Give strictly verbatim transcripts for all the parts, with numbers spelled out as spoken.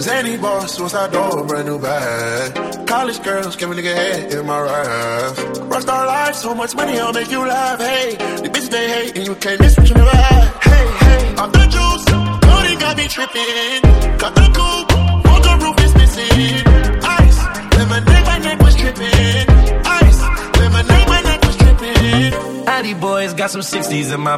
Zany boss, suicide door, brand new bag. College girls, give me nigga head in my raps. Rockstar life, so much money, I'll make you laugh. Hey, the bitch they hate, and you can't miss what you never had. Hey, hey, off the juice, Cody got me tripping. Got the coupe, walker roof is missing. Ice, lemonade, my neck was tripping. Ice, lemonade, my neck was tripping. Addy boys got some sixties in my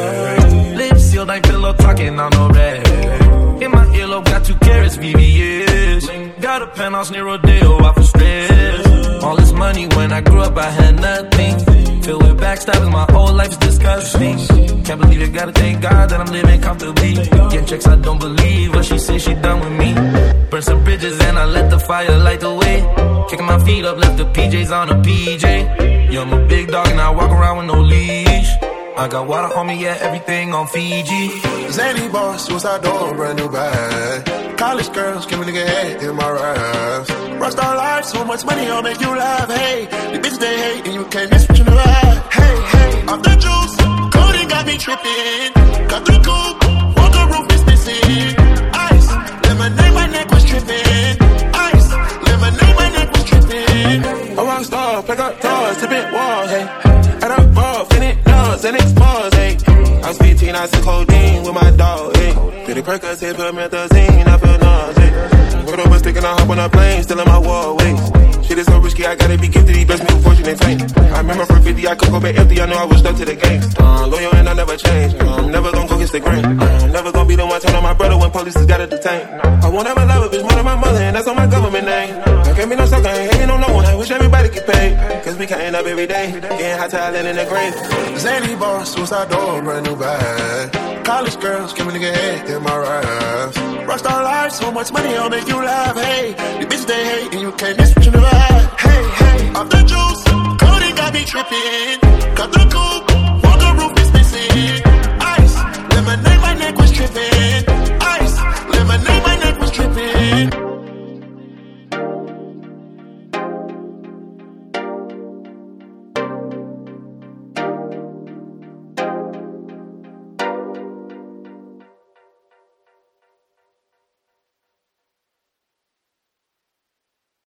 bag. Lips sealed, ain't pillow talking on no rag. In my earlobe, got two carats, V V S. Got a penthouse near Rodeo, out for stress. All this money, when I grew up, I had nothing. Filled with backstabbing, my whole life's disgusting. Can't believe it, gotta thank God that I'm living comfortably. Getting checks, I don't believe what she said she done with me. Burn some bridges and I let the fire light the way. Kicking my feet up, left the P Js on a P J. Yeah, I'm a big dog and I walk around with no leash. I got water on me, yeah, everything on Fiji. Zany boss, suicide door, brand new bag. College girls, give me nigga head in my raps. Rockstar life, so much money, I'll make you laugh. Hey, the bitch they hate, and you can't miss what you never had. Hey, hey, off the juice, Cody got me tripping. Got the coupe, walker roof is missing. Ice, lemonade, my neck was tripping. Ice, lemonade, my neck was tripping. A rockstar, pick up drawers, tipping walls, hey. Add up ball, finish nuts, and expose, hey. I was fifteen, I took codeine with my dog, hey. Did it Percocet, put methazine, I feel nauseous. Put up a stick and I hop on a plane, still in my wall, wait. Shit is so risky, I gotta be gifted, he blessed me with fortune and fame. I remember from fifty, I could go back empty, I know I was stuck to the game. Uh, loyal and I never change, uh, I'm never gonna go against the grain. Uh, I'm never gonna be the one turn on my brother when police has gotta detain. I won't ever love a bitch more than my mother, and that's on my government name. I can't be no sucker, I ain't hating on no one, I wish everybody could pay. Cause we can't end up every day, getting high talent in the grave. Zany boss, suicide door, brand new bag. College girls, give me nigga head in my raps. Rockstar life, so much money, I'll make you laugh. Hey, the bitch they hate, and you can't miss what you never had. Hey, hey, off the juice, Cody got me tripping.